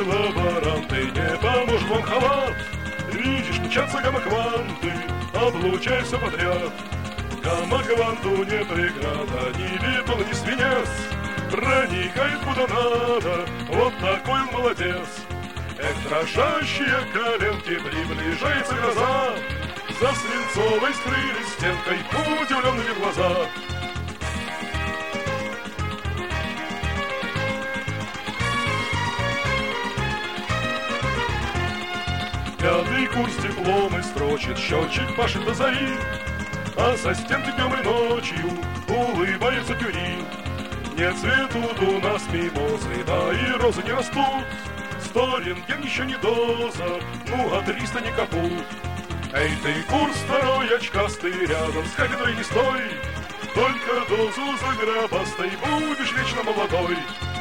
лаборанты, не поможет вам халат. Видишь, мчатся гамма-кванты, облучайся подряд. Гамма-кванту не преграда, ни бетон, ни свинец. Проникает куда надо, вот такой он молодец. Эх, дрожащие коленки, приближается гроза. За свинцовой скрылись стенкой удивленные глаза. Пятый курс дипломы строчит, счетчик пашет до зари. А со стенки днем и ночью улыбается Кюри. Нет цвету у нас мимозы, да и розы не растут. 100 рентген еще не доза, ну а 300 не капут. Эй, ты курс второй очкастый, рядом с кафедрой не стой. Только дозу загробастой, будешь вечно молодой.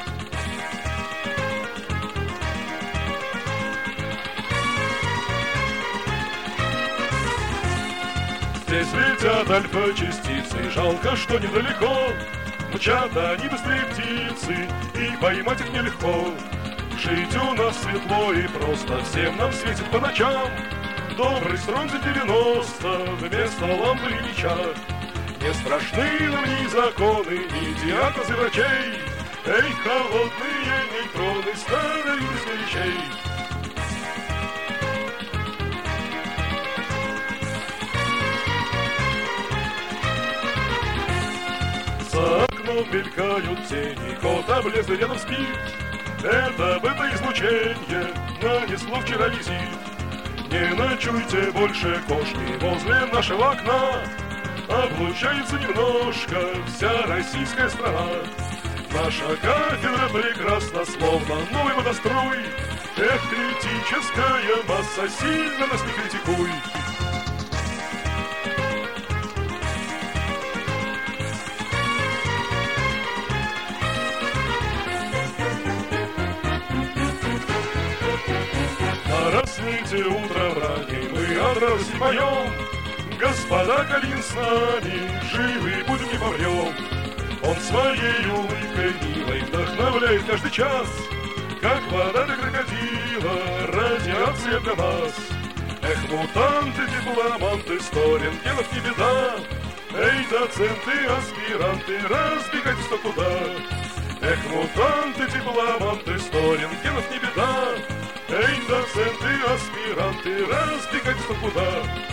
Здесь летят альфа-частицы, жалко, что недалеко. Мчат они быстрее птицы, и поймать их нелегко. Жить у нас светло и просто, всем нам светит по ночам. Добрый срок за 90, вместо лампы и меча. Не страшны нам ни законы, ни диагнозы врачей. Эй, холодные нейтроны, старые смельчей. За окном мелькают тени, кот облезлый рядом спит. Это бета-излучение нанесло вчера визит. Не ночуйте больше, кошки, возле нашего окна. Облучается немножко вся российская страна. Наша кафедра прекрасна, словно новый водострой. Эх, критическая масса, сильно нас не критикуй. Рассните утро ранее, мы от радости поем. Господа Калин с нами, живы будем, не помрем. Он своей улыбкой милой вдохновляет каждый час. Как вода для крокодила, радиация для нас. Эх, мутанты, дипломанты, 100 рентгенов не беда. Эй, доценты, аспиранты, разбегайтесь кто куда. Эх, мутанты, дипломанты, 100 рентгенов не беда. Эй, доценты, аспиранты, разбегайтесь кто куда.